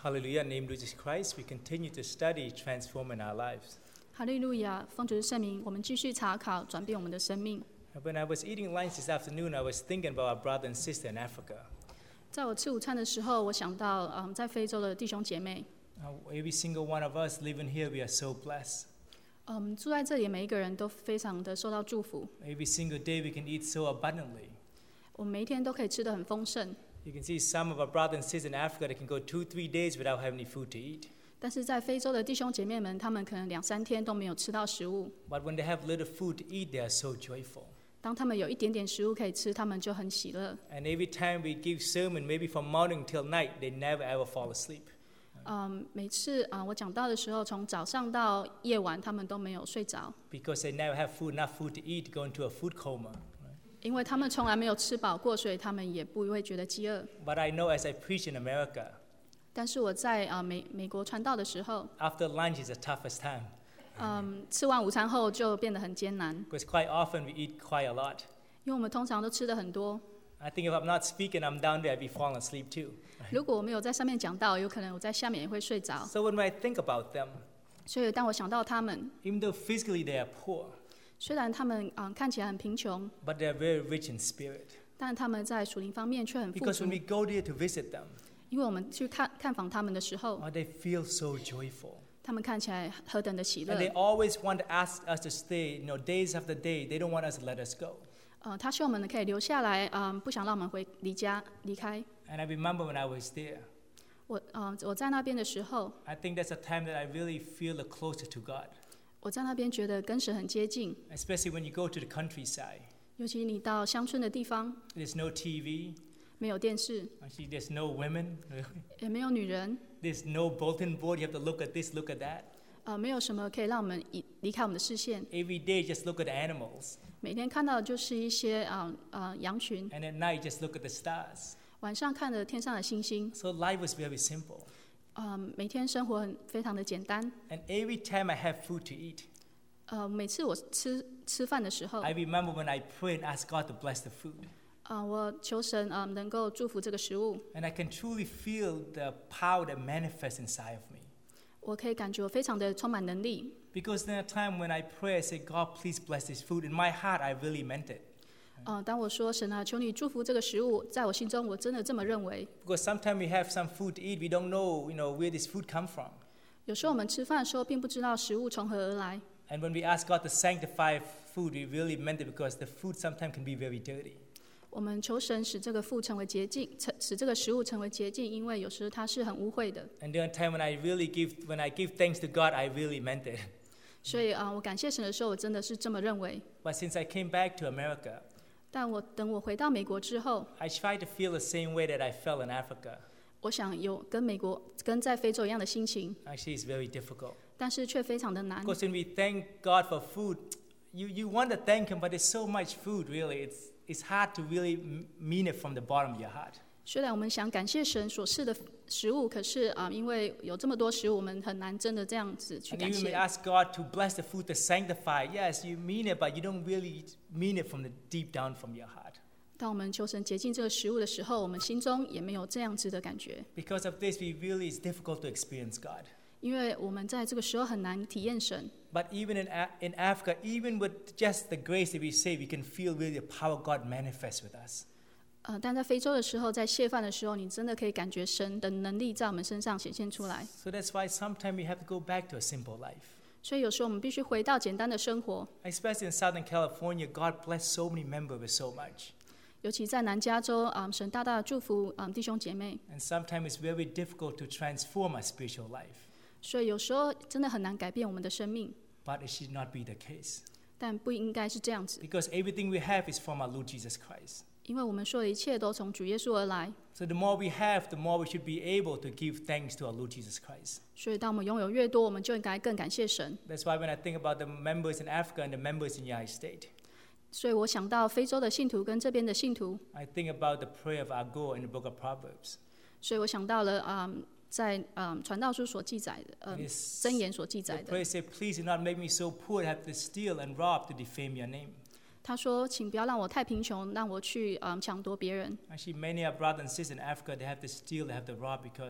Hallelujah, in the name of Jesus Christ, we continue to study transforming our lives. 哈利路亚，奉主的圣名，我们继续查考，转变我们的生命。 When I was eating lunch this afternoon, I was thinking about our brother and sister in Africa. 在我吃午餐的时候，我想到在非洲的弟兄姐妹。 Every single one of us living here, we are so blessed. 住在这里每一个人都非常的受到祝福。 Every single day we can eat so abundantly. 我们每一天都可以吃得很丰盛。 You can see some of our brothers and sisters in Africa that can go 2-3 days without having any food to eat. 但是在非洲的弟兄姐妹们，他们可能2-3天都没有吃到食物。 But when they have little food to eat, they are so joyful. 当他们有一点点食物可以吃，他们就很喜乐。 And every time we give sermon, maybe from morning till night, they never ever fall asleep. 每次我讲到的时候，从早上到夜晚，他们都没有睡着。 Because they never have enough food to eat, go into a food coma. 因为他们从来没有吃饱过，所以他们也不会觉得饥饿。 But I know as I preach in America, 但是我在美国传道的时候， after lunch is the toughest time. 吃完午餐后就变得很艰难， Because quite often we eat quite a lot. 因为我们通常都吃得很多。 I think if I'm not speaking, I'm down there, I'd be falling asleep too. 如果我没有在上面讲到，有可能我在下面也会睡着。 So when I think about them, 所以当我想到他们， even though physically they are poor, 虽然他们看起来很贫穷， but they are very rich in spirit. 但他们在属灵方面却很富 Because 足 when。we go there to visit them, 因为我们去看访他们的时候， they feel so joyful. 他们看起来何等的喜乐 And。they always want to ask us to stay, days after day. They don't want us to let us go. 他希望我们可以留下来，不想让我们离开。 And I remember when I was there, 我在那边的时候， I think that's a time that I really feel closer to God. 我在那边觉得跟神很接近， Especially when you go to the countryside. 尤其你到乡村的地方， There's no TV. 没有电视， Actually, there's no women. 也没有女人， There's no bulletin board. You have to look at this, look at that. 没有什么可以让我们离开我们的视线。 Every day, just look at the animals. 每天看到的就是一些羊群， And at night, just look at the stars. 晚上看着天上的星星。 So life was very simple. 每天生活非常的简单。 And every time I have food to eat, 每次我吃饭的时候， I remember when I pray and ask God to bless the food. 我求神能够祝福这个食物。 And I can truly feel the power that manifests inside of me. 我可以感觉我非常的充满能力。 Because then a time when I pray, I say, God, please bless this food. In my heart, I really meant it. 当我说神啊，求你祝福这个食物，在我心中我真的这么认为。 Because sometimes we have some food to eat, we don't know, where this food come from. 有时候我们吃饭的时候，并不知道食物从何而来。 And when we ask God to sanctify food, we really meant it because the food sometimes can be very dirty. 我们求神使这个父成为洁净，使这个食物成为洁净，因为有时它是很污秽的。 And there are times when I give thanks to God, I really meant it. 所以我感谢神的时候，我真的是这么认为。 But since I came back to America, 但等我回到美国之后， I try to feel the same way that I felt in Africa. 我想有跟在非洲一样的心情， Actually, it's very difficult. 但是却非常的难。 Because when we thank God for food, you want to thank Him, but there's so much food, really. It's hard to really mean it from the bottom of your heart. 虽然我们想感谢神所赐的食物，可是因为有这么多食物，我们很难真的这样子去 And 感 even when 谢。 we ask God to bless the food, to sanctify, yes, you mean it, but you don't really mean it from the deep down from your heart. 当我们求神洁净这个食物的时候，我们心中也没有这样子的感觉， Because of this, it's difficult to experience God. 因为我们在这个时候很难体验神。 But even in Africa, even with just the grace that we say, we can feel really the power of God manifest with us. 但在非洲的时候，在谢饭的时候，你真的可以感觉神的能力在我们身上显现出来。 So that's why sometimes we have to go back to a simple life. 所以有时候我们必须回到简单的生活， Especially in Southern California, God blessed so many members with so much. 尤其在南加州，神大大的祝福弟兄姐妹。 And sometimes it's very difficult to transform our spiritual life. 所以有时候真的很难改变我们的生命， But it should not be the case. 但不应该是这样子， Because everything we have is from our Lord Jesus Christ. 因为我们说的一切都从主耶稣而来。 So the more we have, the more we should be able to give thanks to our Lord Jesus Christ. 所以当我们拥有越多，我们就应该更感谢神。 That's why when I think about the members in Africa and the members in the United States, 所以我想到非洲的信徒跟这边的信徒， I think about the prayer of Agur in the book of Proverbs. 所以我想到了在传道书所记载的箴言所记载 The 的。 prayer said, please do not make me so poor to have to steal and rob to defame your name. 他说：“请不要让我太贫穷，让我去抢夺别人。” Actually, many of brothers and sisters in Africa, they have to steal, they have to rob because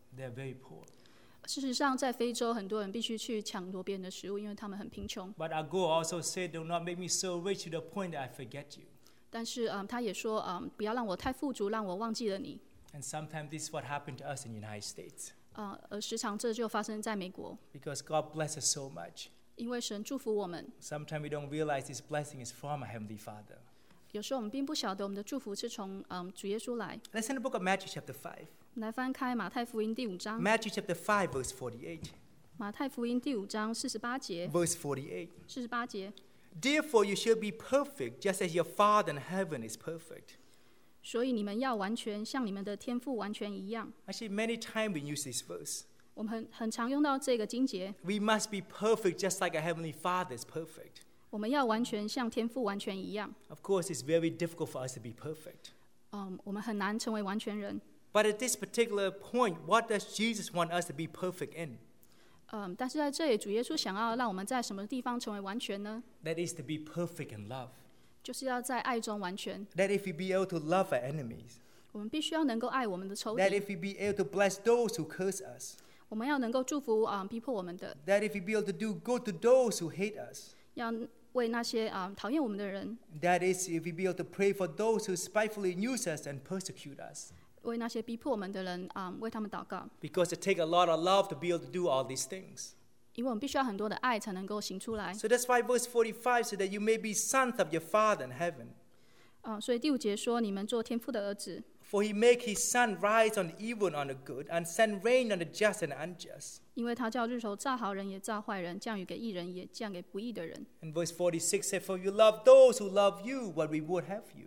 they're very poor. 事实上，在非洲，很多人必须去抢夺别人的食物，因为他们很贫穷。 But our goal also said, do not make me so rich to the point that I forget you. 但是，他也说，不要让我太富足，让我忘记了你。 And sometimes this is what happened to us in the United States. 而时常这就发生在美国， Because God bless us so much. 因为神祝福我们。 Sometimes we don't realize this blessing is from our Heavenly Father. 有时候我们并不晓得我们的祝福是从主耶稣来。 Let's in the book of Matthew chapter 5. 我们来翻开马太福音第5章。 Matthew chapter 5 verse 48. 马太福音第5章48节。 Verse 48. 48节。 Therefore you shall be perfect, just as your Father in heaven is perfect. 所以你们要完全，像你们的天父完全一样。 Actually, many times we use this verse. 我们很常用到这个经节。 We must be perfect, just like our Heavenly Father is perfect. 我们要完全像天父完全一样。 Of course, it's very difficult for us to be perfect. 我们很难成为完全人。 But at this particular point, what does Jesus want us to be perfect in? 但是在这里，主耶稣想要让我们在什么地方成为完全呢？ That is to be perfect in love. 就是要在爱中完全。 That if we be able to love our enemies. 我们必须要能够爱我们的仇 That 敌。 if we be able to bless those who curse us. 我们要能够祝福逼迫我们的， That if we be able to do good to those who hate us. 要为那些讨厌我们的人， That is if we be able to pray for those who spitefully use us and persecute us. 为那些逼迫我们的人为他们祷告。 Because it takes a lot of love to be able to do all these things. 因为我们必须要很多的爱才能够行出来。 So that's why verse 45 says that you may be sons of your Father in heaven. 所以第5节说，你们做天父的儿子， For he make his sun rise on the evil and on the good, and send rain on the just and the unjust. 因为他叫日头照好人也照坏人，降雨给义人也降给不义的人。 And verse 46 says, For you love those who love you, what reward have you?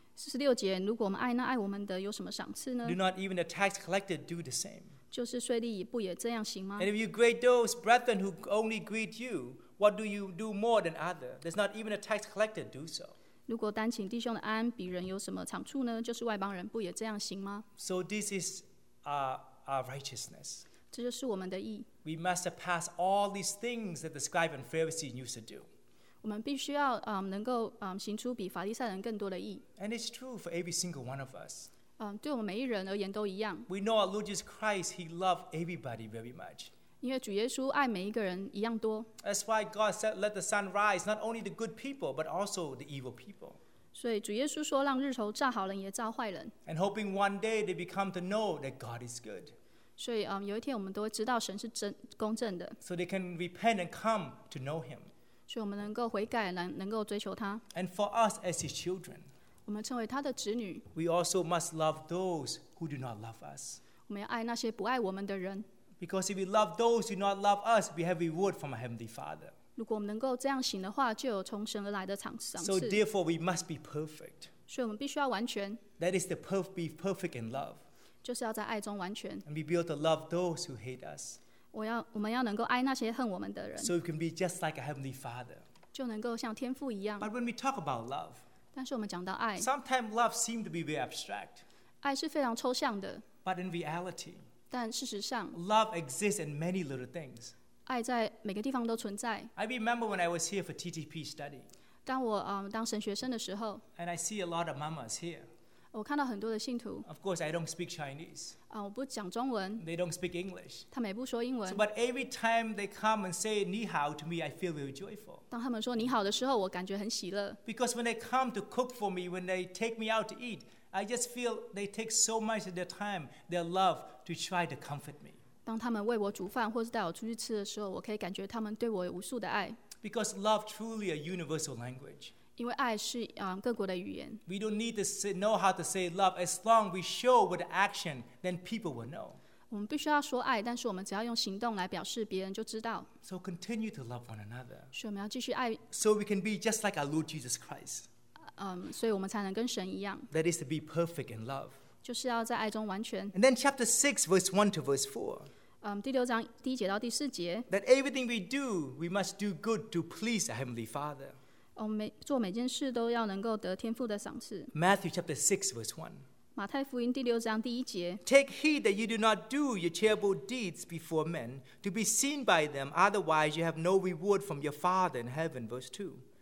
46节，如果我们爱那爱我们的，有什么赏赐呢 Do？ not even the tax collector do the same? 就是税吏不也这样行吗 And？if you greet those brethren who only greet you, what do you do more than other? Does not even a tax collector do so? 如果单请弟兄的安，比人有什么长处呢？就是外邦人不也这样行吗？ So this is our righteousness. 这就是我们的义。 We must surpass all these things that the scribe and Pharisee used to do. 我们必须要能够行出比法利赛人更多的义。 And it's true for every single one of us. 对我们每一人而言都一样， We know our Lord Jesus Christ, he loved everybody very much. 因为主耶稣爱每一个人一样多， That's why God said, let the sun rise, not only the good people, but also the evil people. 所以主耶稣说，让日头照好人也照坏人。 And hoping one day they become to know that God is good. 所以有一天我们都会知道神是公正的， So they can repent and come to know him. 所以我们能够悔改，能够追求他。 And for us as his children, 我们成为他的子女， we also must love those who do not love us. 我们要爱那些不爱我们的人。 Because if we love those who do not love us, we have reward from our Heavenly Father. 如果我们能够这样行的话，就有从神而来的赏 So 赐。 therefore we must be perfect. 所以我们必须要完全， That is to be perfect in love. 就是要在爱中完全。 And be able to love those who hate us. 我们要能够爱那些恨我们的人， So we can be just like our Heavenly Father. 就能够像天父一样。 But when we talk about love, 但是我们讲到爱， sometimes love seems to be very abstract. 爱是非常抽象的， But in reality, 但事实上， love exists in many little things. 爱在每个地方都存在。 I remember when I was here for TTP study, 当我当神学生的时候， and I see a lot of mamas here. 我看到很多的信徒 Of course, I don't speak Chinese. 我不讲中文， They don't speak English. 他们也不说英 So, 文。 but every time they come and say ni hao to me, I feel very joyful. 当他们说你好的时候，我感觉很喜乐， Because when they come to cook for me, when they take me out to eat, I just feel they take so much of their time, their love, to try to comfort me. 当他们为我煮饭或是带我出去吃的时候，我可以感觉他们对我有无数的爱， Because love truly a universal language. 因为爱是各国的语言。 We don't need to know how to say love. As long we show with action, then people will know. 我们必须要说爱，但是我们只要用行动来表示，别人就知道。 So continue to love one another. 所以我们要继续爱， So we can be just like our Lord Jesus Christ. 所以我们才能跟神一样， That is to be perfect in love. 就是要在爱中完全。 And then chapter 6, verse 1 to verse 4. 第6章1节到第4节， That everything we do, we must do good to please our Heavenly Father. 我们做每件事都要能够得天父的赏赐。 Matthew chapter 6, verse 1. 马太福音第6章第1节， Take heed that you do not do your charitable deeds before men, to be seen by them, otherwise you have no reward from your Father in heaven. Verse 2.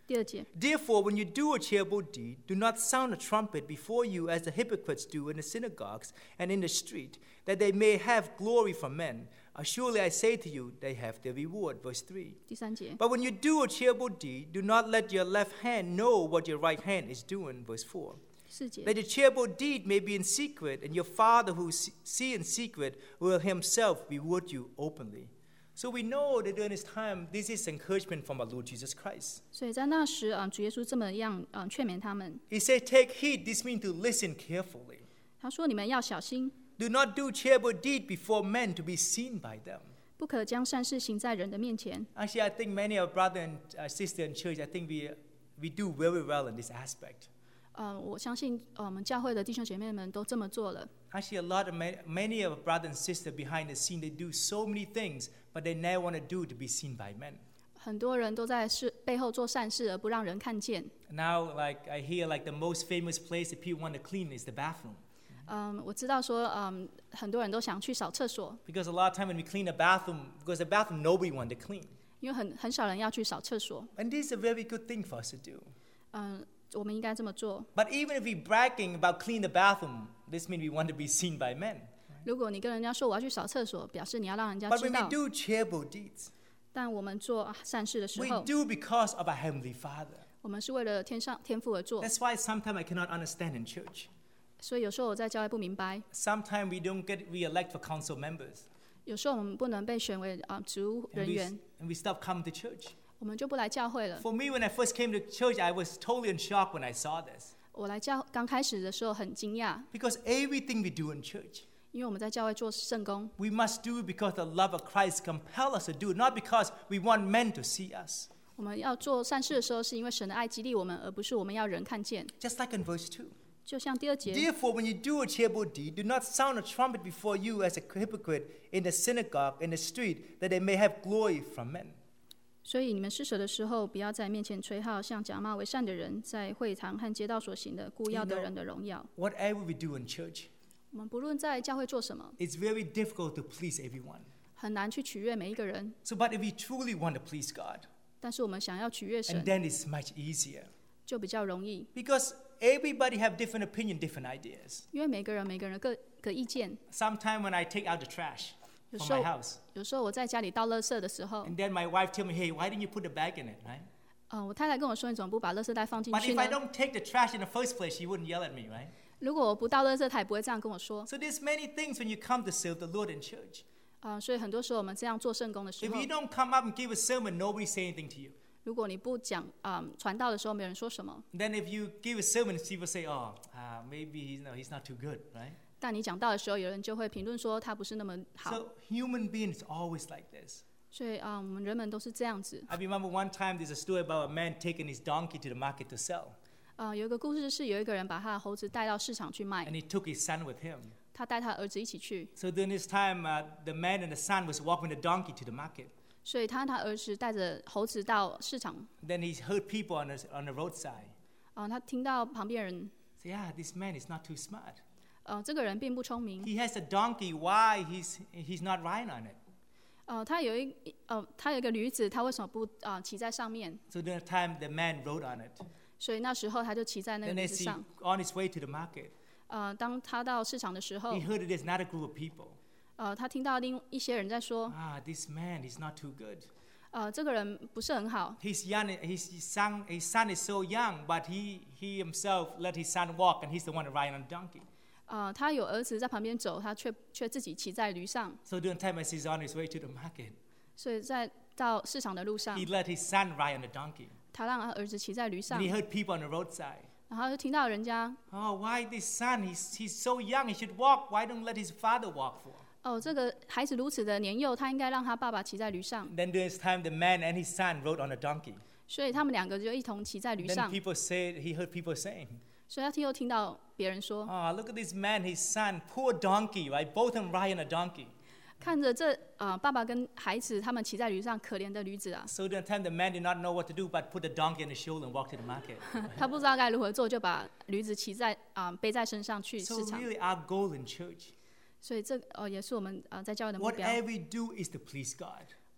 第2节， Therefore, when you do a charitable deed, do not sound a trumpet before you as the hypocrites do in the synagogues and in the street, that they may have glory from men. Surely I say to you, they have their reward. Verse 3. 第3节， But when you do a charitable deed, do not let your left hand know what your right hand is doing. Verse 4. 4节， That your charitable deed may be in secret, and your Father who see in secret will himself reward you openly. So we know that during this time, this is encouragement from our Lord Jesus Christ. 所以在那时主耶稣这么样劝勉他们， He said, take heed. This means to listen carefully. 他说：“你们要小心， Do not do charitable deed before men to be seen by them. 不可将善事行在人的面前。” Actually, I think many of brother and sister in church, I think we do very well in this aspect. 我相信我们教会的弟兄姐妹们都这么做了。 Actually, a lot of many of brother and sister behind the scene, they do so many things, but they never want to do to be seen by men. 很多人都在背后做善事，而不让人看见。 Now, like I hear, like the most famous place that people want to clean is the bathroom. 我知道说，很多人都想去扫厕所， Because a lot of time when we clean a bathroom, because the bathroom nobody want to clean. 因为很少人要去扫厕所。 And this is a very good thing for us to do. 我们应该这么做。 But even if we're bragging about clean the bathroom, this means we want to be seen by men. 如果你跟人家说我要去扫厕所，表示你要让人家 But 知 when we 道。 do charitable deeds, 但我们做善事的时 we 候， do because of our Heavenly Father. 我们是为了天父而做。 That's why sometimes I cannot understand in church. 所以有时候我在教会不明白， Sometimes we don't get re-elected for council members. 有时候我们不能被选为职务 And 人 we, 员， and we stop coming to church. 我们就不来教会了。 For me, when I first came to church, I was totally in shock when I saw this. 我来刚开始的时候很惊讶， Because everything we do in church, 因为我们在教会做圣工， we must do it because the love of Christ compels us to do it, not because we want men to see us. 我们要做善事的时候，是因为神的爱激励我们，而不是我们要人看见。 Just like in verse 2. 就像第2节， Therefore, when you do a charitable deed, do not sound a trumpet before you as a hypocrite in the synagogue, in the street, that they may have glory from men. 所以你们施舍的时候，不要在面前吹号，像假冒为善的人在会堂和街道所行的，故要得人的荣耀。 Whatever we do in church, 我们不论在教会做什么， it's very difficult to please everyone. 很难去取悦每一个人。 So, but if we truly want to please God, 但是我们想要取悦 and 神， then it's much easier. 就比较容易， Because everybody have different opinion, different ideas. 因为每个人各个意见。 Sometime when I take out the trash from my house, 有时候我在家里倒垃圾的时候， and then my wife tell me, hey, why didn't you put the bag in it, right? 我太太跟我说：“你怎么不把垃圾袋放进 But 去 if 呢 I don't take the trash in the first place, she wouldn't yell at me, right?？” 如果我不倒垃圾，她也不会这样跟我说。 So there's many things when you come to serve the Lord in church. 所以很多时候我们这样做圣工的时 If 候 you，don't come up and give a sermon, nobody say anything to you. 如果你不讲传道的时候，没有人说什么； Then if you give a sermon, people say, oh, maybe he's not too good, right? 但你讲道的时候，有人就会评论说他不是那么好。 So human beings always like this. 所以我们人们都是这样子。 I remember one time there's a story about a man taking his donkey to the market to sell. 有一个故事是有一个人把他的猴子带到市场去卖 And，he took his son with him. 他带他儿子一起去， So during this time, the man and the son was walking the donkey to the market. 所以他儿子带着猴子到市场。 Then he heard people on the roadside 他听到旁边人， say, yeah, this man is not too smart. 这个人并不聪明。 He has a donkey. Why he's not riding on it? 他有一个驴子，他为什么不骑在上面？ So during the time, the man rode on it. 所以那时候他就骑在那个 Then 驴 as 子 he 上。 on his way to the market, 当他到市场的时候 he，heard that there's another group of people. 他听到一些人在说， This man is not too good. 这个人不是很好。 He's young. His son is so young, but he himself let his son walk, and he's the one riding on a donkey. 他有儿子在旁边走，他却自己骑在驴上。 So during the time as he's on his way to the market, 所以在到市场的路上 he，let his son ride on the donkey. 他让他儿子骑在驴 And 上， he heard people on the roadside. 然后就听到人家 Why this son? He's so young. He should walk. Why don't let his father walk for? 这个孩子如此的年幼，他应该让他爸爸骑在驴上。 Then during this time, the man and his son rode on a donkey. 所以他们两个就一同骑在驴 Then 上。 people said he heard people saying, 所以他又听到别人说， look at this man, his son, poor donkey, right? Both of them ride on a donkey. 看着这爸爸跟孩子他们骑在驴上，可怜的驴子啊！ So during the time, the man did not know what to do, but put the donkey on his shoulder and walk to the market. 他不知道该如何做，就把驴子背在身上去 So 市场。 really, our goal in church, 所以这也是我们在教会的目标。 whatever we do is to please God.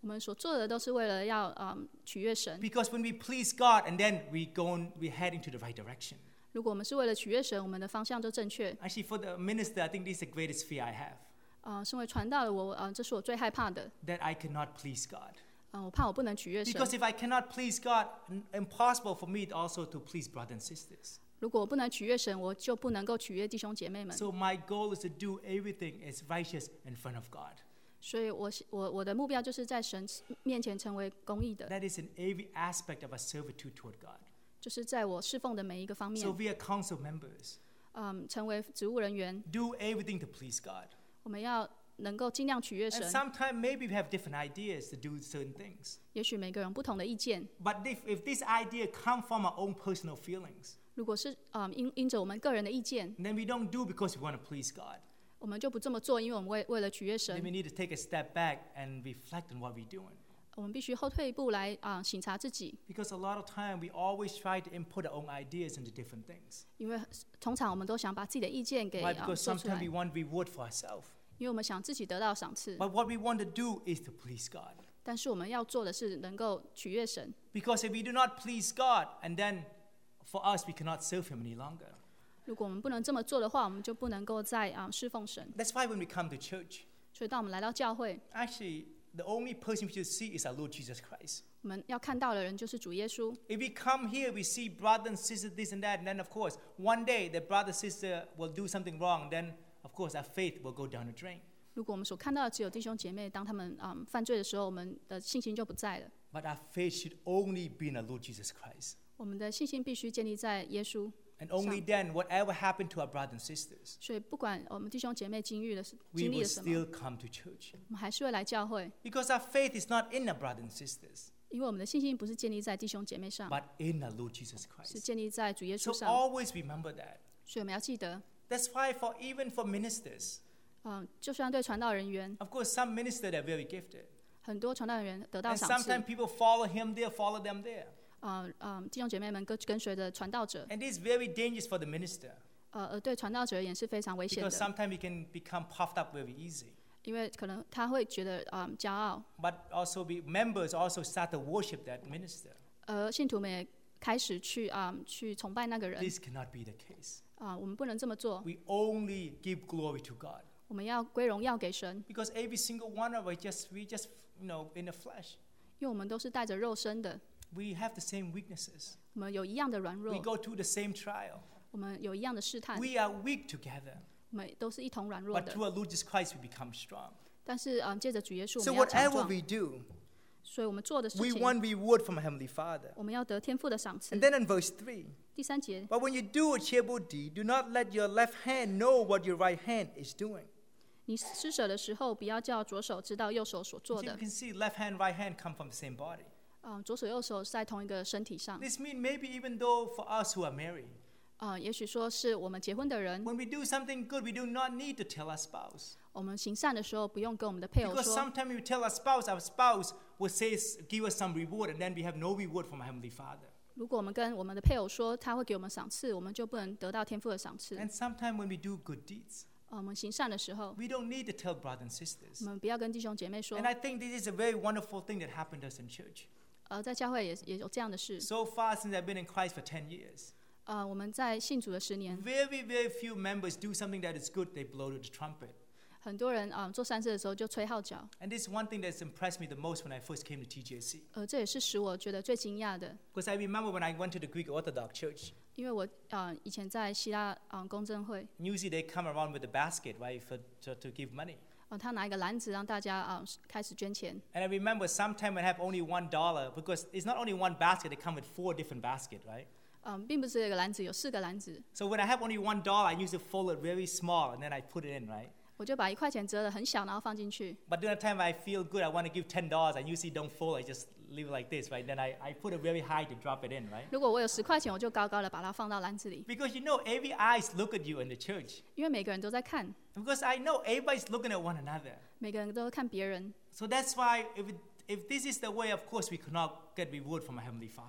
我们所做的都是为了要取悦神。 Because when we please God and then we head into the right direction. 如果我们是为了取悦神，我们的方向就正确。 Actually, for the minister, I think this is the greatest fear I have. 身为传道的我，这是我最害怕的。 That I cannot please God. 我怕我不能取悦神。 Because if I cannot please God, impossible for me also to please brothers and sisters. 如果我不能取悦神，我就不能够取悦弟兄姐妹们。 So my goal is to do everything as righteous in front of God. 所以我的目标就是在神面前成为公义的， That is in every aspect of our servitude toward God. 就是在我侍奉的每一个方面 So we are council members. 成为职务人员， Do everything to please God. 我们要能够尽量取悦 And 神。 sometimes maybe we have different ideas to do certain things. 也许每个人不同的意见， But if this idea comes from our own personal feelings, 如果是因着我们个人的意见， then we don't do because we want to please God. 我们就不这么做，因为我们为了取悦 Then 神 we，need to take a step back and reflect on what we're doing. 我们必须后退一步来省察自己， Because a lot of time we always try to input our own ideas into different things. 因为通常我们都想把自己的意见给 Why? Because 说出 sometimes 来， we want reward for ourselves. 因为我们想自己得到赏赐， But what we want to do is to please God. 但是我们要做的是能够取悦神。 Because if we do not please God, and then for us we cannot serve Him any longer. 如果我们不能这么做的话，我们就不能够再侍奉神。 That's why when we come to church, 所以当我们来到教会， actually the only person we should see is our Lord Jesus Christ. 我们要看到的人就是主耶稣。 If we come here, we see brother and sister this and that, and then of course one day the brother sister will do something wrong, then of course our faith will go down the drain. 如果我们所看到的只有弟兄姐妹，当他们犯罪的时候，我们的信心就不在了。 But our faith should only be in our Lord Jesus Christ. 我们的信心必须建立在耶稣。 And only then, whatever happened to our brothers and sisters, 所以不管我们弟兄姐妹经历了 we 经历 will 了什么， still come to church. 我们还是会来教会， Because our faith is not in our brothers and sisters, 因为我们的信心不是建立在弟兄姐妹上， but in our Lord Jesus 是 Christ. 建立在主耶 So 稣上。 always remember that. 所以我们要记得， That's why even for ministers, 就算对传道人员， of course some ministers are very gifted. 很多传道人员得到 And 赏赐 sometimes，people follow him there, follow them there. 弟兄姐妹们跟随着传道者， And this is very dangerous for the minister. 而对传道者而言是非常危险 Because 的， sometimes he can become puffed up very easy. 因为可能他会觉得骄傲， But also members also start to worship that minister. 而信徒们也开始去崇拜那个人。 This cannot be the case. 我们不能这么做， We only give glory to God. 我们要归荣耀给神， Because every single one of us, we just, in the flesh. 因为我们都是带着肉身的， We have the same weaknesses. 我们有一样的软 We 弱， go through the same trial. 我们有一样的试探， We are weak together. 我们都是一同软弱 But 的。 through our Lord Jesus Christ, we become strong. 但是借着主耶稣，我 So 们要强 whatever 壮。 we do, 所以我们做的事 we 情， want reward from our Heavenly Father. 我们要得天父的赏赐 And。then in verse 3, 第3节， but when you do a charitable deed, do not let your left hand know what your right hand is doing. 你施舍的时候，不要叫左手知道右手所 You 做 see, 的 you。can see left hand, right hand come from the same body. 左手右手是在同一个身体上。 This means maybe even though for us who are married, 也许说是我们结婚的人， when we do something good, we do not need to tell our spouse. 我们行善的时候不用跟我们的配偶 Because 说， sometimes we tell our spouse will say, give us some reward, and then we have no reward from our Heavenly Father. 如果我们跟我们的配偶说他会给我们赏赐，我们就不能得到天父的赏赐。 And sometimes when we do good deeds, 我们行善的时候， we don't need to tell brothers and 我 sisters. 们不要跟弟兄姐妹说 And。I think this is a very wonderful thing that happened to us in church. 在教会也有这样的事。 So far, since I've been in Christ for 10 years, 我们在信主的10年， very, very few members do something that is good, they blow the trumpet. 很多人做善事的时候就吹号角， And this is one thing that's impressed me the most when I first came to TJC. 这也是使我觉得最惊讶的， Because I remember when I went to the Greek Orthodox Church, 因为我以前在希腊公正会， usually they come around with a basket, right, to give money. 他拿一个篮子让大家开始捐钱。 And I remember sometime when I have only $1, because it's not only one basket, they come with 4 different baskets, right? 并不是一个篮子，有4个篮子， So when I have only $1, I usually fold it very small and then I put it in, right? 我就把1块钱折得很小，然后放进去。 But during the time I feel good, I want to give $10, I usually don't fold, I just leave it like this, right? Then I put it very high to drop it in, right? 如果我有10块钱，我就高高的把它放到篮子里， Because every eyes look at you in the church. 因为每个人都在看， Because I know everybody's looking at one another. 每个人都看别人。 So that's why if this is the way, of course, we cannot get reward from our Heavenly Father.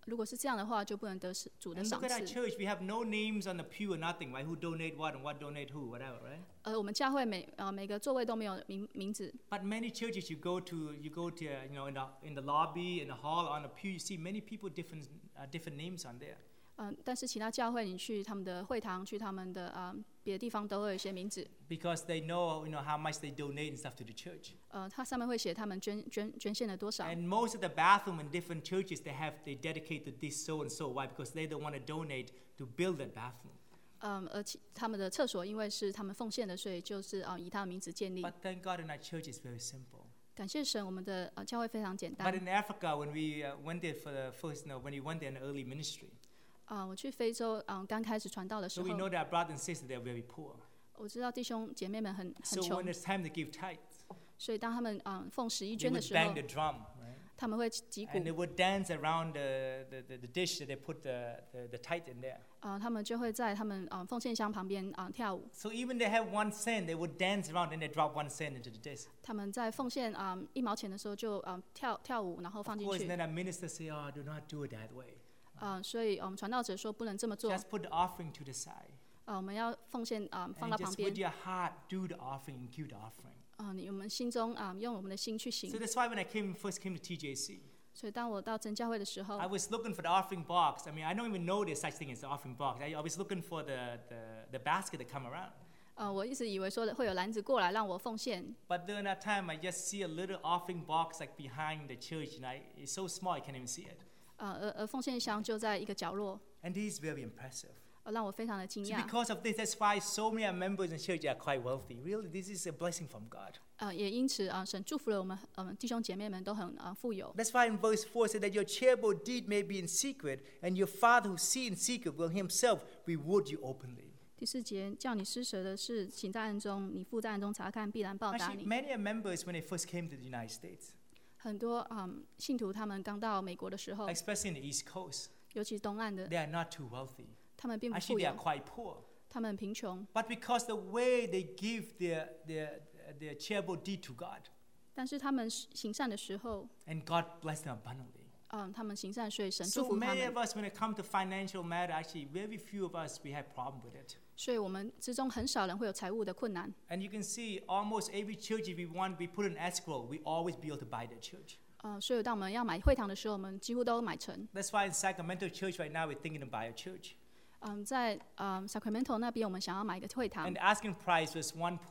如果是这样的话，就不能得主的 And 赏 look at our 赐。 church, we have no names on the pew or nothing, right? Who donate what and what donate who, whatever, right? 我们教会每个座位都没有名字， But many churches you go to, in the lobby, in the hall, on the pew, you see many people different names on there. 但是其他教会你去他们的会堂，去他们的别的地方都会有一些名字。 Because they know, how much they donate and stuff to the church. 它上面会写他们捐献了多少。 And most of the bathroom in different churches, they dedicate to this so and so. Why? Because they don't want to donate to build that bathroom. 而他们的厕所因为是他们奉献的，所以就是以他的名字建立。 But thank God in our church it's very simple. 感谢神，我们的教会非常简 But 单。 in Africa, when we went there for the first, when we went there in early ministry, 我去非洲刚开始传道的时 so we 候， know that our brothers and sisters they're very poor. 我知道弟兄姐妹们很 So 穷 when，it's time to give tithes, 所以当他们奉11 they 捐的 would 时候 bang the，drum, right? 他们会击鼓 And，they would dance around the dish that they put the tithe in there. 他们就会在他们奉献箱旁边跳舞。 So even they have 1 cent, they would dance around and they drop 1 cent into the dish. 他们在奉献1毛钱的时候就跳舞，然后 Of 放进 course, 去。 then our minister say, "Oh, do not do it that way. 所以我们传道者说不能这么做。 Just put the offering to the side, 我们要奉献放 and 到旁 just 边 with。your heart do the offering and give the offering." 我们心中用我们的心去行 So。that's why when I first came to TJC, 所以当我到真教会的时候 I，was looking for the offering box. I mean, I don't even know there's such thing as the offering box. I was looking for the basket to come around. 我一直以为说会有篮子过来让我奉献， But during that time, I just see a little offering box like behind the church, and it's so small I can't even see it. 而奉献箱就在一个角落， And this is very impressive. 让我非常的惊 So 讶。 because of this, that's why so many members in church are quite wealthy. Really, this is a blessing from God. 也因此神祝福了我们弟兄姐妹们都很富有。 That's why in verse 4 it said that your charitable deed may be in secret, and your Father who sees in secret will himself reward you openly. 第4节，叫你施舍的事，行在暗中，你父在暗中查看，必然报答 Actually, 你。 many are members when they first came to the United States, 很多信徒他们刚到美国的时候， especially in the East Coast, 尤其东岸的， they are not too wealthy. 他们并不 Actually, 富 they are 有， quite poor. 他们很贫穷。 But because the way they give their charitable deed to God, 但是他们行善的时候， and God bless them abundantly. 他们行善，所以神 So 祝福他 many 们 of。us, when it comes to financial matter, actually, very few of us, we have problem with it. 所以我们之中很少人会有财务的困难。 And you can see almost every church, if we want, we put in escrow, we always be able to buy the church. 所以当我们要买会堂的时候，我们几乎都买成。 That's why in Sacramento Church right now, we're thinking to buy a church. 在Sacramento 那边，我们想要买一个会堂 And，the asking price was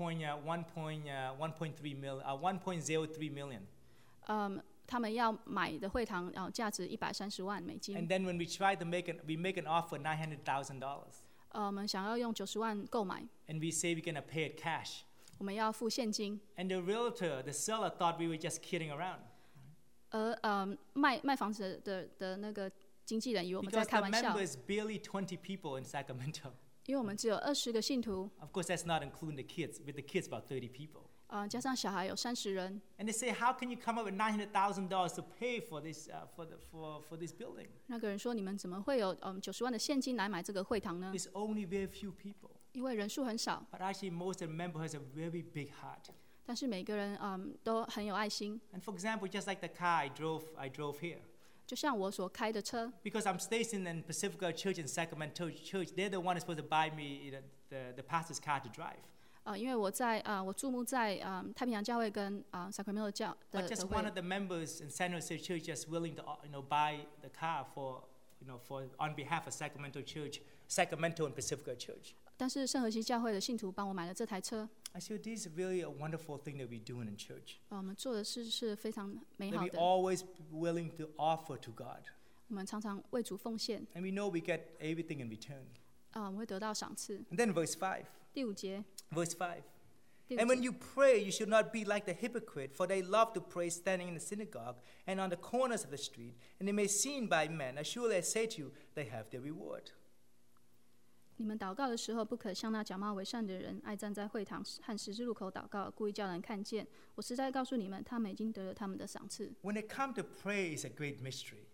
1.03 million. 他们要买的会堂价值130万美金 And。then when we try to we make an offer $900,000. 我们想要用90万购买， And we say we're going to pay it cash. 我们要付现金。 And the realtor, the seller, thought we were just kidding around. 而卖房子的那个经纪人以为我们在 Because 开 the 玩笑， members barely 20 people in Sacramento. 因为我们只有20个信徒， Of course, that's not including the kids. With the kids, about 30 people. 加上小孩有30人。 And they say, how can you come up with $900,000 to pay for this for this building? 那个人说：“你们怎么会有90万的现金来买这个会堂呢？ There's only very few people. 因为人数很少， But actually, most of the members has a very big heart. 但是每个人都很有爱心。 And for example, just like the car I drove here. 就像我所开的车， Because I'm stationed in Pacifica Church in Sacramento Church, they're the one that's supposed to buy me the pastor's car to drive. 因为我注目在太平洋教会跟Sacramento 教的 But just 会 one of the members in San Jose Church just willing to buy the car for on behalf of Sacramento Church, Sacramento and Pacifica Church. 但是圣荷西教会的信徒帮我买了这台车。 I said, this is really a wonderful thing that we're doing in church. 我们做的事是非常美 That 好 we 的， always willing to offer to God. 我们常常为主奉献， And we know we get everything in return. 我们会得到赏赐。 And then verse 5. 第5节， Verse 5. 第 And 5 when 节， you pray, you should not be like the hypocrite, for they love to pray standing in the synagogue and on the corners of the street, and they may be seen by men. Surely I say to you, they have their reward. 你们祷告的时候，不可像那假冒为善的人，爱站在会堂和十字路口祷告，故意叫人看见。我实在告诉你们，他们已经得了他们的赏赐。 When it comes to prayer, it's a great mystery.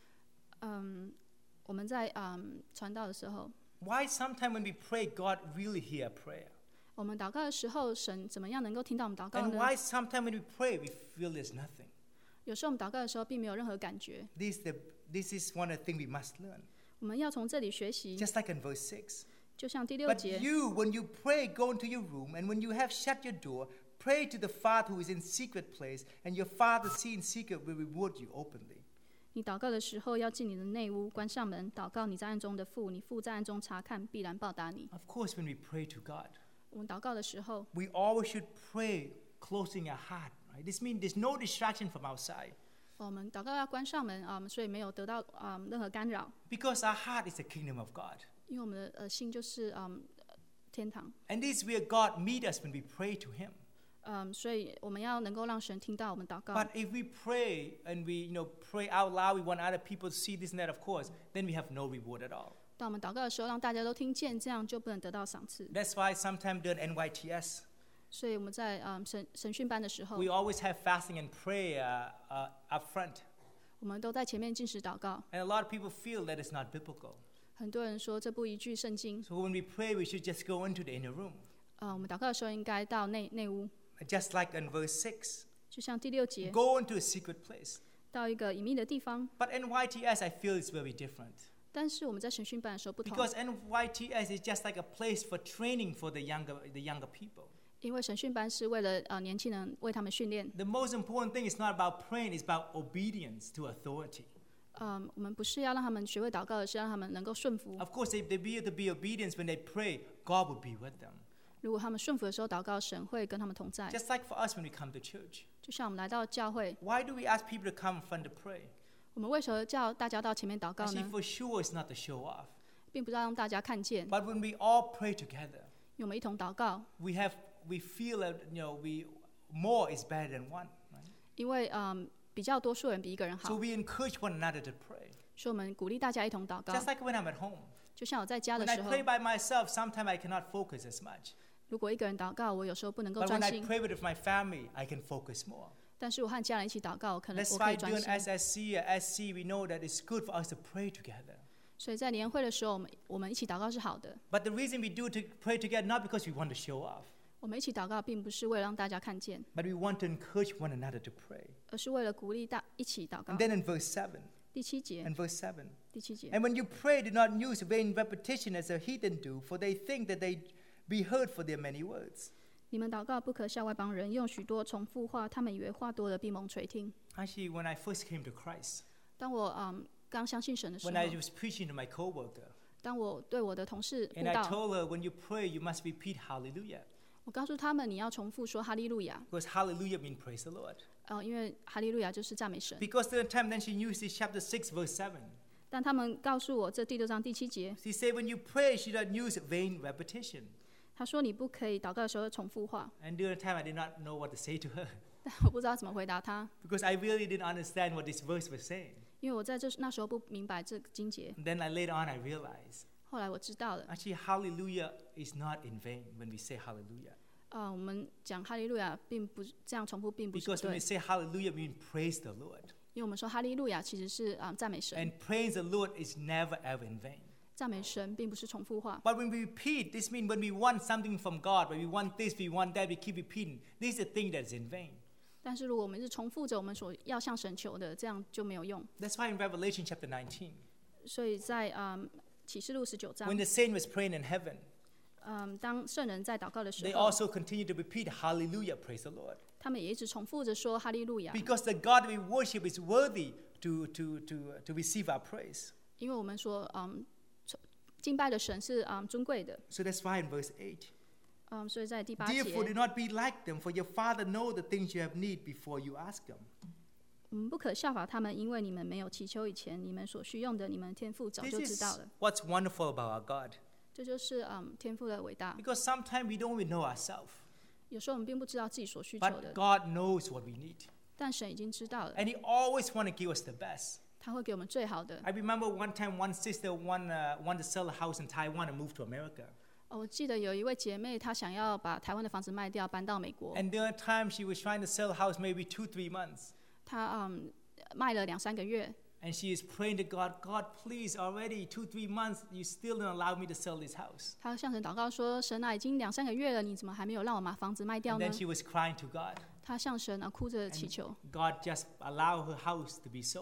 我们在传道的时候， Why sometimes when we pray, God really hear prayer? 我们祷告的时候，神怎么样能够听到我们祷告 And 呢？ why sometimes when we pray, we feel there's nothing? 有时候我们祷告的时候，并没有任何感觉。 This is this is one of the things we must learn. 我们要从这里学习， Just like in verse 6. 就像第六 But 节， you, when you pray, go into your room, and when you have shut your door, pray to the Father who is in secret place, and your Father see in secret will reward you openly. 你祷告的时候要进你的内屋，关上门，祷告你在暗中的父，你父在暗中查看，必然报答你。 Of course, when we pray to God, 我们祷告的时候， we always should pray closing our heart. Right? This means there's no distraction from outside. 我们祷告要关上门所以没有得到任何干扰， Because our heart is the kingdom of God. 因为我们的心就是天堂。 And this is where God meets us when we pray to Him. 所以我们要能够让神听到我们祷告。 But if we pray and we pray out loud, we want other people to see this and that, of course, then we have no reward at all. 当我们祷告的时候，让大家都听见，这样就不能得到赏赐。 That's why sometimes during NYTS, 所以我们在神训班的时候 we，always have fasting and prayer up front. 我们都在前面进食祷告。 And a lot of people feel that it's not biblical. 很多人说这不依据圣经。 So when we pray, we should just go into the inner room. 我们祷告的时候应该到内屋， Just like in verse 6, 就像第六节， go into a secret place. 到一个隐秘的地方。 But NYTS, I feel it's very different. 但是我们在神训班的时候不同， Because NYTS is just like a place for training for the younger people. 因为神训班是为了年轻人为他们训练。 The most important thing is not about praying, it's about obedience to authority. 我们不是要让他们学会祷告，而是让他们能够顺服。 Of course, if they be able to be obedient when they pray, God will be with them. 如果他们顺服的时候祷告，神会跟他们同在。 Just like for us when we come to church. 就像我们来到教会， Why do we ask people to come in front to pray? 我们为什么叫大家到前面祷告 Actually, 呢？ for sure, it's not to show off. 并不是要让大家看见， But when we all pray together, 因为我们一同祷告， we feel that more is better than one. Right? 因为比较多数人比一个人 So 好， we encourage one another to pray. 所以我们鼓励大家一同祷告。 Just like when I'm at home. 就像我在家的 When I 时候， pray by myself, sometimes I cannot focus as much. 如果一个人祷告，我有时候不能够 But 专 when I 心； pray with my family, I can focus more. 但是我和家人一起祷告，我可 That's 以 why 专 during 心。 SSC or SC, we know that it's good for us to pray together. 所以在年会的时候，我们一起祷告是好的。 But the reason we do to pray together, not because we want to show off, 我们一起祷告，并不是为了让大家看见， but we want to encourage one another to pray. 而是为了鼓励一起祷告 And。then in verse 7, 第七节， 第七节， and when you pray, do not use vain repetition as the heathen do, for they think that they be heard for their many words. 你们祷告不可像外邦人用许多重复话，他们以为话多了必蒙垂听。 Actually, when I first came to Christ, 当我刚相信神的时 when I 候， was preaching to my coworker, 当我对我的同事布 and I 道， told her, when you pray, you must repeat hallelujah. 我告诉他们你要重复说哈利路亚， Because hallelujah means praise the Lord. 因为哈利路亚就是赞美神。 Because at the time, then she used this chapter 6, verse 7. 但他们告诉我这第6章第7节， She said, when you pray, you should not use vain repetition. 他说你不可以祷告的时候重复话， And during the time, I did not know what to say to her. 但我不知道怎么回答他， Because I really didn't understand what this verse was saying. 因为我在那时候不明白这个经节。 And then later on, I realized, 后来我知道了， actually, hallelujah is not in vain when we say hallelujah. 我们讲哈利路亚并不这样重复，并不是 Because when 对 we，say hallelujah, we mean praise the Lord. 因为我们说哈利路亚其实是赞美神， And praise the Lord is never ever in vain. 赞美神并不是重复话。 But when we repeat, this means when we want something from God, when we want this, we want that, we keep repeating. This is a thing that is in vain. 但是如果我们是重复着我们所要向神求的，这样就没有用。 That's why in Revelation chapter 19, 所以在启示录19章 when，the saint was praying in heaven, 当圣人在祷告的时 they 候， also continue to repeat hallelujah, praise the Lord. 他们也一直重复着说哈利路亚， Because the God we worship is worthy to receive our praise. 因为我们说敬拜的神是尊贵的。 So that's why in verse 8, 所以在第8 therefore do 节， not be like them, for your Father knows the things you have need before you ask Him. 我们不可效法他们，因为你们没有祈求以前，你们所需用的，你们天父早 This 就知 is 道了。 what's wonderful about our God. 这就是天父的伟大。 Because sometimes we don't even know ourselves, 有时候我们并不知道自己所需求 but 的， God knows what we need. 但神已经知道了， And He always want to give us the best. 他会给我们最好的。 I remember one time one sister wanted to sell a house in Taiwan and move to America. 我记得有一位姐妹，她想要把台湾的房子卖掉，搬到美国。 And during the time she was trying to sell a house maybe 2-3 months. 她卖了2-3个月， And she is praying to God, God, please, already 2-3 months, you still don't allow me to sell this house. 她向神祷告说：“神啊，已经2-3个月了，你怎么还没有让我把房子卖掉 And 呢 then she was crying to God. 她向神哭着祈求， God just allowed her house to be sold.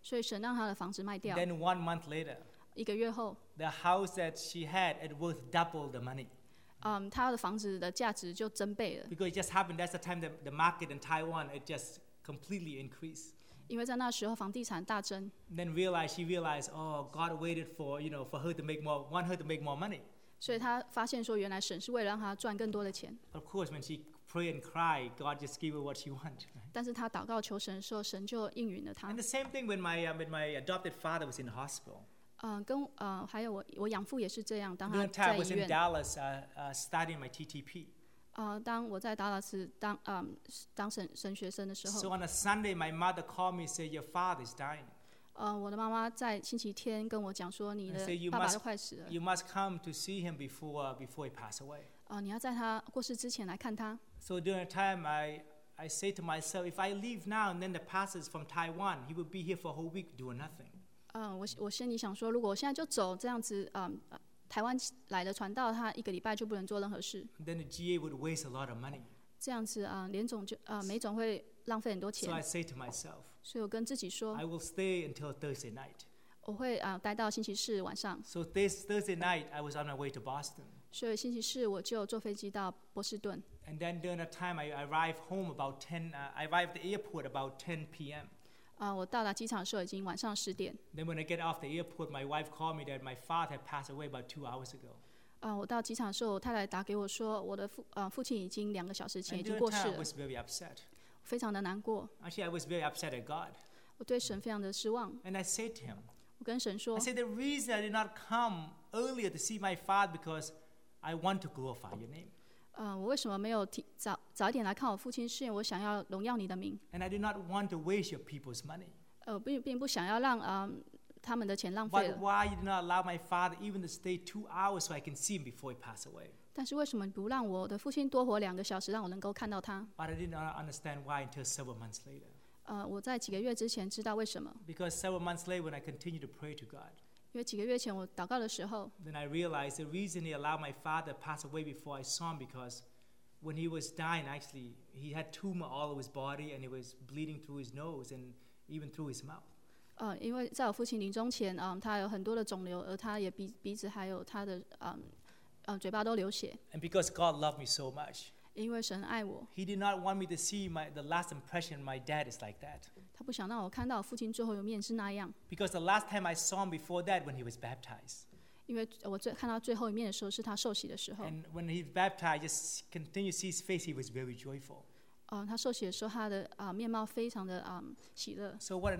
所以神让他的房子卖掉。 Then 1 month later, 1个月后， the house that she had, it worth double the money. 他的房子的价值就增倍了， Because it just happened, that's the time that the market in Taiwan, it just completely increased. 因为在那时候房地产大增。 Then she realized, oh, God waited for her to want her to make more money. 所以他发现说，原来神是为了让他赚更多的钱。 Of course, when she prayed and cried, God just gave her what she wanted. 但是他祷告求神的时候，神就应允了他 And。the same thing when my adopted father was in the hospital. 还有我养父也是这样，当他 During the time 在 I was 医 in 院， Dallas studying my TTP. 当我在达拉斯当神学生的时 So 候， on a Sunday, my mother called me and said, your father is dying. 我的妈妈在星期天跟我讲说，你 And 的 say, 爸爸都快死了， you must come to see him before he passed away. 你要在他过世之前来看他。 So during the time, I say to myself, if I leave now and then the pastor is from Taiwan, he will be here for a whole week doing nothing. 我心里想说，如果我现在就走这样子，台湾来的传道，他1个礼拜就不能做任何事， Then the GA would waste a lot of money. 这样子联总每总会浪费很多 So I 钱， say to myself, 所以我跟自己说， I will stay until Thursday night. 我会待到星期四晚上， So this Thursday night, I was on my way to Boston. 所以星期四我就坐飞机到波士顿。 And then during that time, I arrived home about 10, I arrived at the airport about 10 p.m. 我到达机场的时候已经晚上10点。 Then when I get off the airport, my wife called me that my father had passed away about 2 hours ago. 我到机场的时候，我太太打给我说，我的父亲已经2个小时前 And 已经 during 过 that 世 time, I 了， was very upset. 非常的难过， Actually, I was very upset at God. 我对神非常的失望。 And I said to him, 我跟神说 I，said, the reason I did not come earlier to see my father because I want to glorify your name. 我为什么没有早一点来看我父亲？是因为我想要荣耀你的名。 And I did not want to waste your people's money. 并不想要让他们的钱浪费 But 了。 why you did not allow my father even to stay 2 hours so I can see him before he passed away? 但是为什么你不让我的父亲多活2个小时，让我能够看到他？ But I did not understand why until several months later. 我在几个月之前知道为什么， Because several months later, when I continued to pray to God, 因为几个月前我祷告的时候， then I realized the reason he allowed my father to pass away before I saw him because when he was dying, actually, he had tumor all over his body and it was bleeding through his nose and even through his mouth. 因为在我父亲临终前，他有很多的肿瘤，而他也鼻子还有他的嘴巴都流血。 And because God loved me so much, 因为神爱我， he did not want me to see the last impression my dad is like that. 他不想让我看到我父亲最后一面是那样。 Because the last time I saw him before that, when he was baptized. 因为我看到最后一面的时候是他受洗的时候。 And when he was baptized, just continue to see his face, he was very joyful. 他受洗的时候，他的面貌非常的喜乐。 So what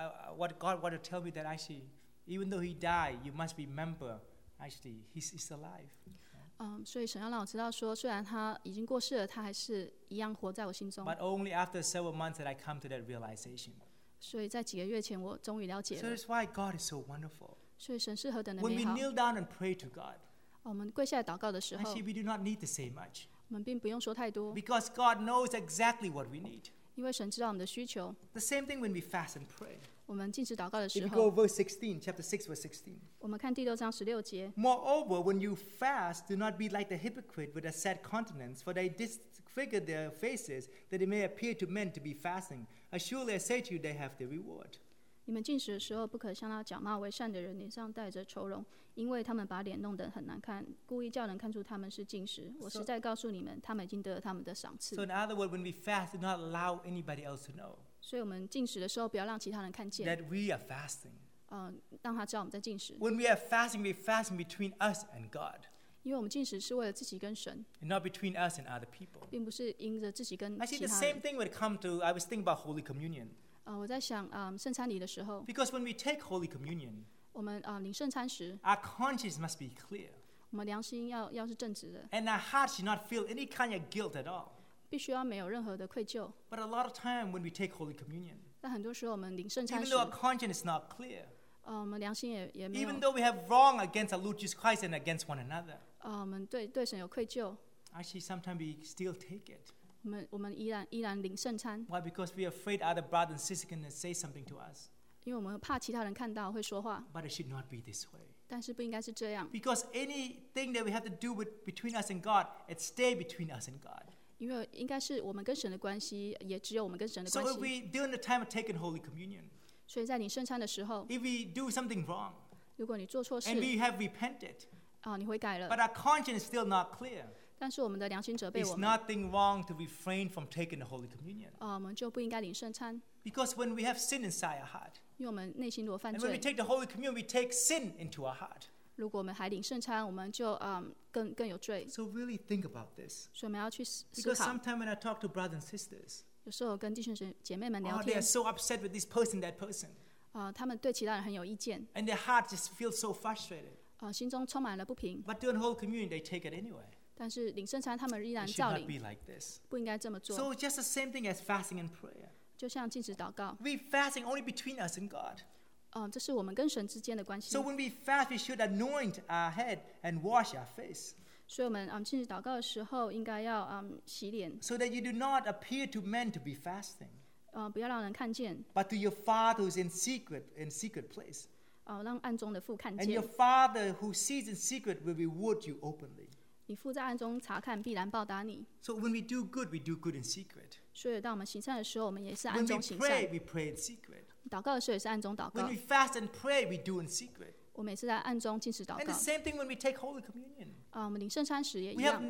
God wanted to tell me that actually, even though he died, you must remember, actually, he's alive. 所以神要让我知道说，虽然他已经过世了，他还是一样活在我心中。 But only after several months that I come to that realization. 所以在几个月前，我终于了解 So 了。 that's why God is so wonderful. 所以神是何等的 When 美 we 好。 kneel down and pray to God, 我们跪下来祷告的时候， actually we do not need to say much. 我们并不用说太多， Because God knows exactly what we need. 因为神知道我们的需求。 The same thing when we fast and pray. 我们禁止祷告的 If 时 you go 候， verse 16, chapter 6, verse 16. 我们看第6章16节。 Moreover, when you fast, do not be like the hypocrite with a sad countenance, for they disfigure their faces, that it may appear to men to be fasting. Surely I say to you, they have their reward. 你们进食的时候，不可像那假冒为善的人脸上带着愁容，因为他们把脸弄得很难看，故意叫人看出他们是进食。我实在告诉你们，他们已经得了他们的赏赐 So。in other words, when we fast, do not allow anybody else to know 所以我们进食的时候，不要让其他人看见， that we are fasting. 让他知道我们在进食。 When we are fasting, we're fasting between us and God, 因为我们进食是为了自己跟神， and not between us and other people. 并不是因着自己跟 I see 其 the 他 same 人。 thing when it comes to, I was thinking about Holy Communion. 我在想，圣餐礼的时候， Because when we take Holy Communion, 我们领圣餐时， our conscience must be clear, 我们良心要是正直的， and our heart should not feel any kind of guilt at all. 必须要没有任何的愧疚。 But a lot of time when we take Holy Communion, 但很多时候我们领圣餐 even 时 though，our conscience is not clear, 我们良心也没有 even，though we have wrong against our Lord Jesus Christ and against one another, 我们对神有愧疚， actually sometimes we still take it. 我们依然领圣餐， Why? Because we are afraid other brothers and sisters can say something to us. 因为我们怕其他人看到会说话， But it should not be this way. 但是不应该是这样， Because anything that we have to do between us and God, it stays between us and God. 因为应该是我们跟神的关系，也只有我们跟神的 So 关 if 系。 we, during the time of taking Holy Communion, 所以在领圣餐的时候， if we do something wrong 如果你做错事 and we have repented, 你悔改 but 了， our conscience is still not clear, 但是我们的良心责备 it's 我们， nothing wrong to refrain from taking the Holy Communion. 我们就不应该领圣餐， Because when we have sin inside our heart, 因为我们内心如果犯 and when we 罪， take the Holy Communion, we take sin into our heart. 如果我们还领圣餐，我们就更有罪， So really think about this. 所以我们要去思 Because 考。 sometimes when I talk to brothers and sisters, 有时候我跟弟兄姐妹们聊 they 天 are，so upset with this person, that person, 他们对其他人很有意见， and their heart just feels so frustrated. 心中充满了不平。 But during Holy Communion, they take it anyway. 但是领圣餐，他们依 It 然 should 照 not be 领， like this. 不应该这么做。 So just the same thing as fasting and prayer. 就像禁止祷告， We fasting only between us and God. 这是我们跟神之间的关系 So。when we fast, we should anoint our head and wash our face, 所以我们禁止祷告的时候，应该要洗脸， so that you do not appear to men to be fasting, 不要让人看见， but to your Father who's in secret place. 让暗中的父看 And your 见。 Father who sees in secret will reward you openly. 你父在暗中查看，必然报答你。 So when we do good in secret. 所以当我们行善的时候，我们也是 When 暗 we 中行 pray, 善； we pray in secret. 祷告的时候也是暗中祷 When 告 we。fast and pray, we do in secret. 我们也是在暗中禁止祷 And the 告。 same thing when we take Holy Communion. 我们领圣餐时也一 We have 样，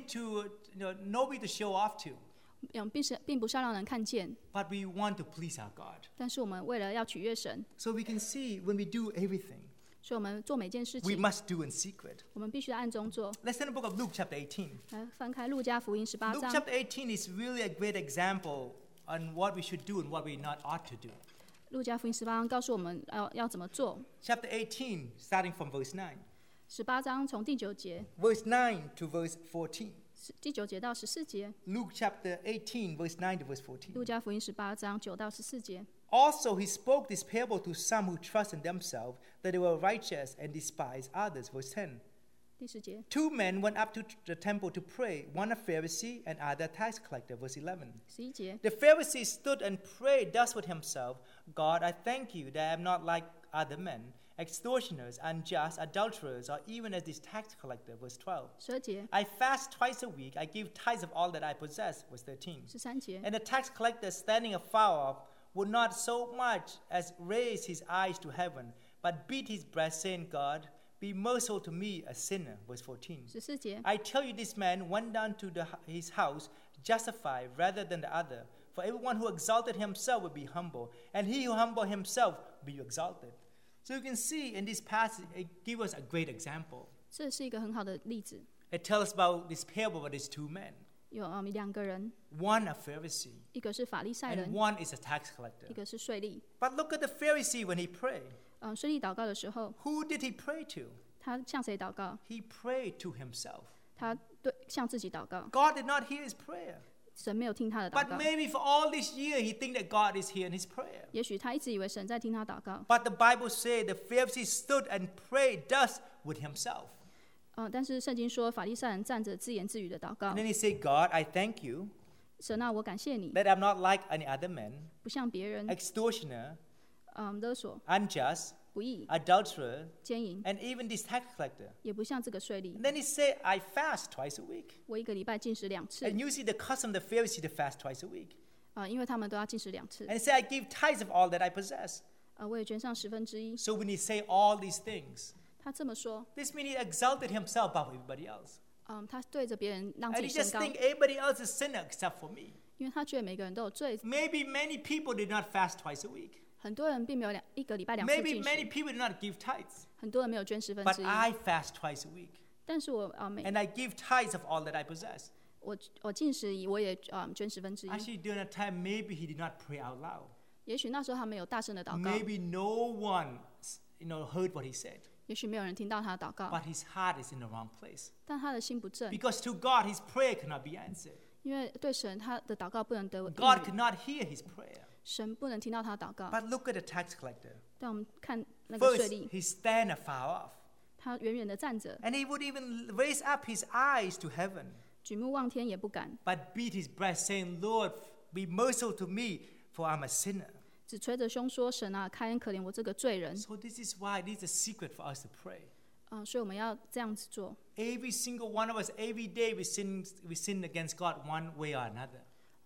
nobody to show off to, 并不是要让人看见， but we want to please our God. 但是我们为了要取悦神， So we can see when we do everything, 所以我们做每件事 we 情， must do in secret. 我们必须在暗中做。 Let's turn the book of Luke chapter 18. 来翻开路加福音18 Luke 章， chapter 18 is really a great example on what we should do and what we not ought to do. 路加福音18章告诉我们要怎么做。 Chapter 18, starting from verse 9. 18章从第9节， Verse 9 to verse 14. 第9节到14节， Luke chapter 18, verse 9 to verse 14. 路加福音18章9到14节。 Also, he spoke this parable to some who trust in themselves that they were righteous and despise others. Verse 10. 第10节， Two men went up to the temple to pray, one a Pharisee and other a tax collector. Verse 11. 11节， The Pharisee stood and prayed thus with himself, God, I thank you that I am not like other men, extortioners, unjust, adulterers, or even as this tax collector. Verse 12. 12节， I fast twice a week, I give tithes of all that I possess. Verse 13. 13节， And the tax collector standing afar off would not so much as raise his eyes to heaven, but beat his breast, saying, God, be merciful to me, a sinner. Verse 14. 14节， I tell you, this man went down to his house justified rather than the other. For everyone who exalted himself will be humble, and he who humbled himself will be exalted. So you can see in this passage, it gives us a great example. 这是一个很好的例子。 It tells us about this parable of these two men. 有2个人， One a Pharisee, 一个是法利赛 and 人， one is a tax collector. 一个是税吏。 But look at the Pharisee when he prayed. 税吏祷告的时候， Who did he pray to? 他向谁祷告？ He prayed to himself. 他向自己祷告， God did not hear his prayer. 神没有听他的祷 But 告。 maybe for all this year, he think that God is hearing his prayer. 也许他一直以为神在听他祷告， But the Bible says the Pharisee stood and prayed thus with himself. 但是圣经说法利赛人站着自言自语的祷告 And，then he said, God, I thank you 神啊，我感谢你， that I'm not like any other man, 不像别人， extortioner, 勒索、 unjust, 不义、 adulterer, 奸淫， and even this tax collector. 也不像这个税吏 And。then he said, I fast twice a week. 我一个礼拜禁食2次， And you see the custom of the Pharisee to fast twice a week. 因为他们都要禁食2次 And。he said, I give tithes of all that I possess. 我也捐上1/10。 So when he say all these things, 他这么说， this means he exalted himself above everybody else. 他对着别人让自 And 己 he 升 just 高， think everybody else is sinner except for me. 因为他觉得每个人都有罪。 Maybe many people did not fast twice a week. 很多人并没有一个礼拜2次 Maybe 禁 many 食， people did not give tithes. 很多人没有捐 But 1/10。 I fast twice a week. 但是我 And I give tithes of all that I possess. 我禁食，我也捐1/10。 Actually, during that time, maybe he did not pray out loud. 也许那时候他没有大声的祷告， Maybe no one, heard what he said. 也许没有人听到他的祷告， But his heart is in the wrong place. 但他的心不正， Because to God, his prayer cannot be answered. 因为对神他的祷告不能得 God 应允， cannot hear his prayer. 神不能听到他的祷告。 But look at the tax collector. 但我们看那个税 First, 吏， he stand afar off. 他远远的站着， And he would even raise up his eyes to heaven, 举目望天也不敢， but beat his breast, saying, Lord, be merciful to me, for I'm a sinner. 只捶着胸说：“神啊，开恩可怜我这个罪人。 So this is why this is a secret for us to pray. ” 所以我们要这样子做。 Every single one of us, every day we sin against God one way or another.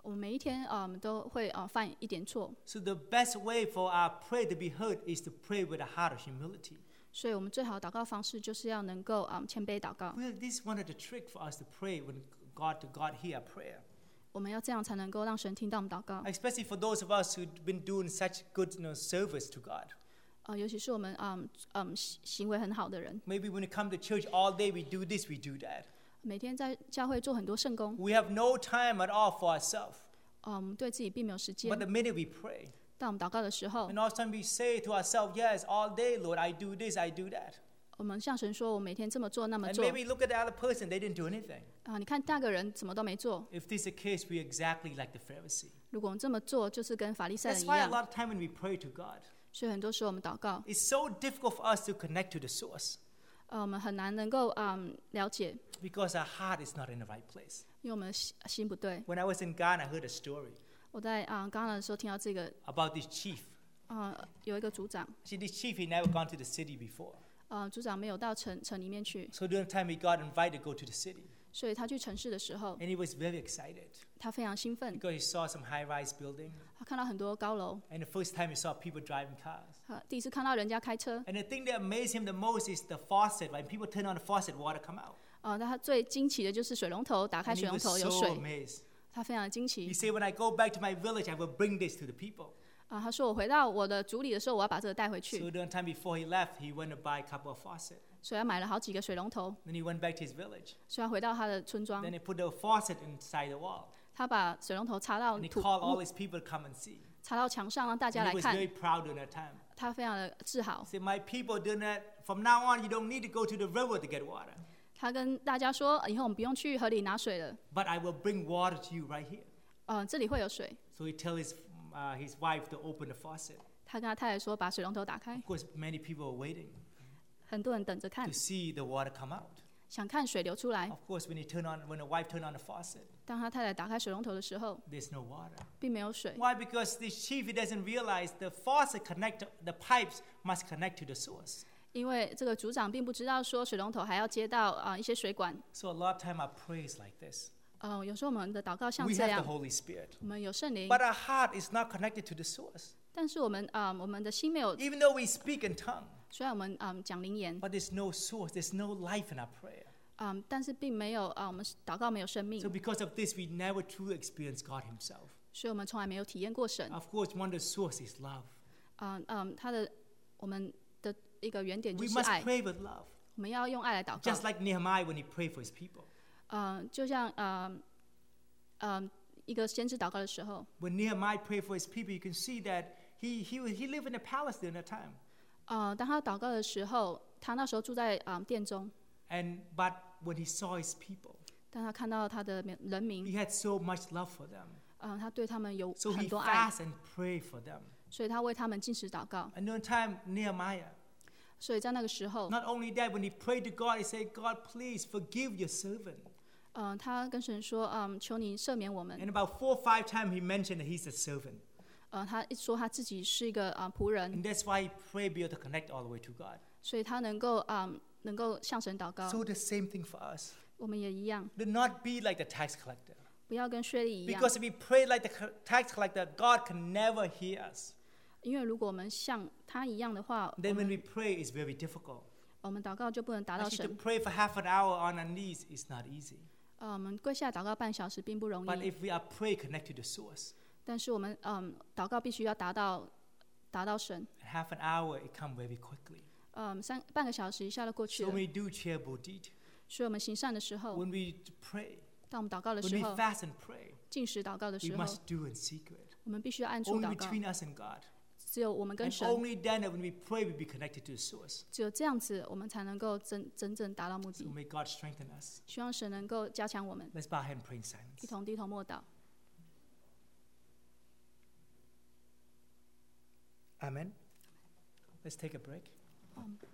我们每一天我们都会犯一点错， So the best way for our prayer to be heard is to pray with a heart of humility. 所以我们最好的祷告方式就是要能够谦卑祷告。 Well, this is one of the tricks for us to pray when God hear our prayer. 我们要这样才能够让神听到我们祷告。 Especially for those of us who've been doing such good service to God. 尤其是我们行为很好的人， Maybe when we come to church all day, we do this, we do that. 每天在教会做很多圣工， We have no time at all for ourselves. 我们对自己并没有时 But 间。 the minute we pray, 当我们祷告的时候 and all of a sudden we say to ourselves, yes, all day, Lord, I do this, I do that. 我们向神说，我每天这么做那么 And 做 maybe look at the other person, they didn't do anything. 你看那个人什么都没做。 If this is the case, we're exactly like the Pharisee. 如果我们这么做，就是跟法利赛人 That's 一 why a 样。 lot of time when we pray to God, 所以很多时候我们祷告， it's so difficult for us to connect to the source 我们很难能够了解， because our heart is not in the right place. 因为我们心不对。 When I was in Ghana, I heard a story 我在刚刚的时候听到这个， about this chief. 有一个组长， See, this chief, he never gone to the city before. 组长没有到城里面去， So during the time he got invited to go to the city. 所以他去城市的时候， And he was very excited 他非常兴奋， because he saw some high-rise building. 他看到很多高楼， And the first time he saw people driving cars. 第一次看到人家开车， And the thing that amazed him the most is the faucet. When people turn on the faucet, water come out. 但他最惊奇的就是水龙头打开， And 水 he 龙 was 头有 so 水， amazed. 他非常的惊 He 奇。 said, when I go back to my village, I will bring this to the people. 他说我回到我的族里的时候，我要把这个带回 So 去， during the time before he left, he went to buy a couple of faucets. 所以他买了好几个水龙头， Then he went back to his village. 所以他回到他的村庄 Then，he put the faucet inside the wall. 他把水龙头插到 And he 土 called all his people to come and see. 插到墙上，让大家 And 来 he was 看， very proud during that time. 他非常的自豪 He。said, my people, from now on, you don't need to go to the river to get water. 他跟大家说，以后我们不用去河里拿水了， But I will bring water to you right here. 这里会有水。 So he tell his wife to open the faucet. 他跟他太太说，把水龙头打开， Of course, many people were waiting 很多人等着看 to，see the water come out. 想看水流出来。 Of course, when the wife turned on the faucet, 当他太太打开水龙头的时候， there's no water. 并没有水， Why? Because this chief, he doesn't realize the the pipes must connect to the source. 因为这个组长并不知道说水龙头还要接到一些水管。 So a lot of time our prayer is like this. 有时候我们的祷告像 We 这 have 样 the，Holy Spirit. 我们有圣灵， But our heart is not connected to the source. 但是我们的心没有， Even though we speak in tongue, 虽然我们讲灵言， but there's no source, there's no life in our prayer. 但是并没有我们祷告没有生命 So，because of this, we never truly experience God himself. 所以我们从来没有体验过神。 Of course, one of the source is love. 我们的一个原点就 We 是 must 爱， pray with love. 我们要用爱来祷 Just 告。 like Nehemiah when he prayed for his people. 就像一个先知祷告的时候， When Nehemiah prayed for his people, you can see that he lived in a palace during that time. 当他祷告的时候，他那时候住在殿中， But when he saw his people, 当他看到他的人民， he had so much love for them. 他对他们有 So 很 he 多爱， fasted and prayed for them. 所以他为他们禁食祷告。 And during time, Nehemiah, 所以在那个时候， not only that, when he prayed to God, he said, God, please forgive your servant. 他跟神说，求你赦免我们。 And about 4 or 5 times he mentioned that he's a servant. 他一说他自己是一个仆人， And that's why he prayed be able to connect all the way to God. 所以他能够向神祷告。 So the same thing for us. 我们也一样， Do not be like the tax collector. 不要跟税吏一样， Because if we pray like the tax collector, God can never hear us. 因为如果我们像他一样的话， Then when we pray, it's very difficult. 我们祷告就不能达到 Actually, 神 to。pray for half an hour on our knees is not easy. 我们跪下来祷告半小时并不容 But 易， if we are pray connect to the source, 但是我们祷告必须要达到神。 half an hour it come very quickly. 半个小时一下就过去 So 了。 when we do charitable deed, 所以我们行善的时候， when we pray, 当我们祷告的 when 时 we 候， fast and pray, 禁食祷告的 we 时候， must do in secret. 我们必须要按处 Only 祷告， between us and God. 只有我们跟 And 神， only then that when we pray, we be connected to the source. 只有这样子，我们才能够真正达到目 So 的。 may God strengthen us. 希望神能够加强我们， Let's bow our head and pray in silence. 一同低头默祷。 Amen. Let's take a break.